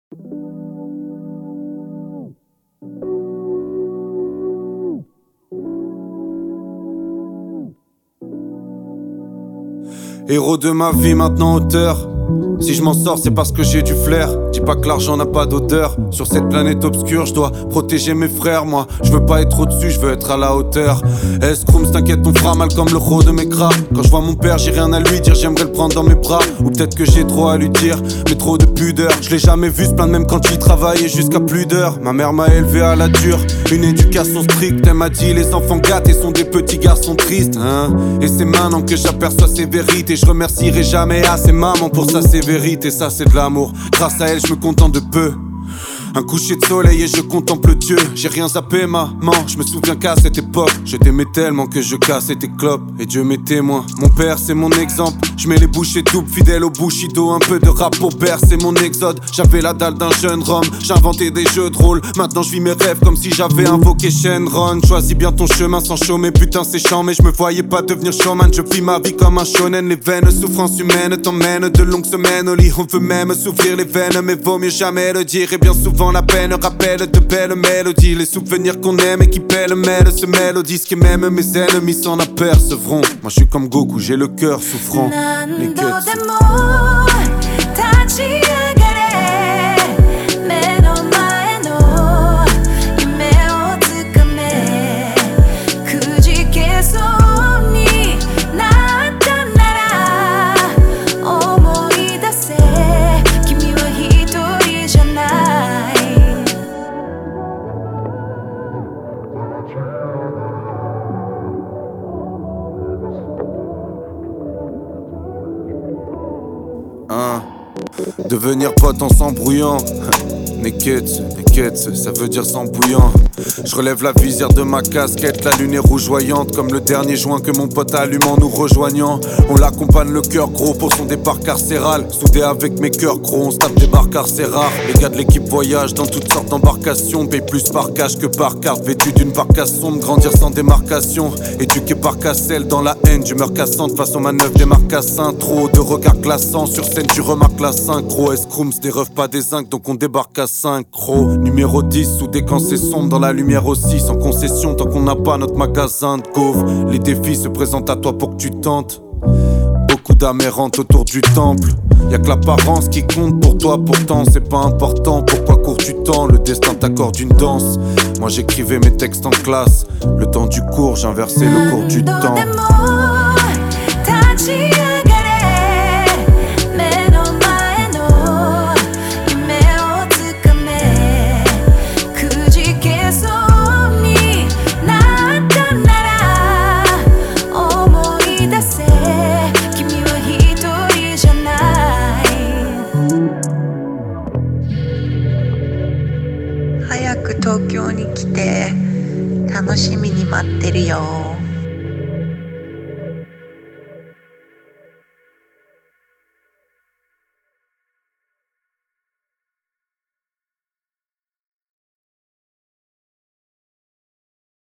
Héros de ma vie, maintenant auteur. Si je m'en sors, c'est parce que j'ai du flair. Dis pas que l'argent n'a pas d'odeur. Sur cette planète obscure, je dois protéger mes frères. Moi, je veux pas être au-dessus, je veux être à la hauteur. Escroums, t'inquiète, on fera mal comme le ro de mes craps. Quand je vois mon père, j'ai rien à lui dire, j'aimerais le prendre dans mes bras. Ou peut-être que j'ai trop à lui dire, mais trop de pudeur. Je l'ai jamais vu se plaindre même quand il travaillait jusqu'à plus d'heures. Ma mère m'a élevé à la dure, une éducation stricte. Elle m'a dit les enfants gâtés sont des petits garçons tristes, hein. Et c'est maintenant que j'aperçois ces vérités. Je remercierai jamais assez maman pour sa sévérité. Ça c'est de l'amour, grâce à elle je me contente de peu. Un coucher de soleil et je contemple Dieu. J'ai rien zappé maman, je me souviens qu'à cette époque je t'aimais tellement que je cassais tes clopes. Et Dieu m'est témoin, mon père c'est mon exemple. Je mets les bouchées doubles, fidèle au Bushido. Un peu de rap au père, c'est mon exode. J'avais la dalle d'un jeune Rome, j'inventais des jeux de rôle. Maintenant je vis mes rêves comme si j'avais invoqué Shenron. Choisis bien ton chemin sans chômer, putain c'est chiant. Mais je me voyais pas devenir showman. Je vis ma vie comme un shonen. Les veines, souffrances humaines t'emmènent de longues semaines au lit. On veut même s'ouvrir les veines, mais vaut mieux jamais le dire. Et bien souvent la peine rappelle de belles mélodies. Les souvenirs qu'on aime et qui pêle-mêle se mélodisent. Que même mes ennemis s'en apercevront. Moi je suis comme Goku, j'ai le cœur souffrant. Les quêtes. Devenir pote en s'embrouillant. Neketsu, ça veut dire sans bouillant. Je relève la visière de ma casquette, la lune est rougeoyante comme le dernier joint que mon pote allume en nous rejoignant. On l'accompagne le cœur gros pour son départ carcéral. Soudé avec mes cœurs gros, on se tape des barres car c'est rare. Les gars de l'équipe voyagent dans toutes sortes d'embarcations. Paye plus par cash que par carte, vêtu d'une barque à sombre. Grandir sans démarcation, éduqué par Cassel dans la haine. D'humeur cassante face aux manœuvres des marcassins. Trop de regards glaçants, sur scène tu remarques la synchro. Escroums, des refs pas des zincs, donc on débarque à synchro. Numéro 10, soudé quand c'est sombre, dans la lumière aussi, sans concession tant qu'on n'a pas notre magasin de gaufres. Les défis se présentent à toi pour que tu tentes. Beaucoup d'âmes errantes autour du temple. Y'a que l'apparence qui compte pour toi, pourtant c'est pas important. Pourquoi cours tu temps? Le destin t'accorde une danse. Moi j'écrivais mes textes en classe. Le temps du cours, j'inversais le cours du temps. 早く東京に来て楽しみに待ってるよ。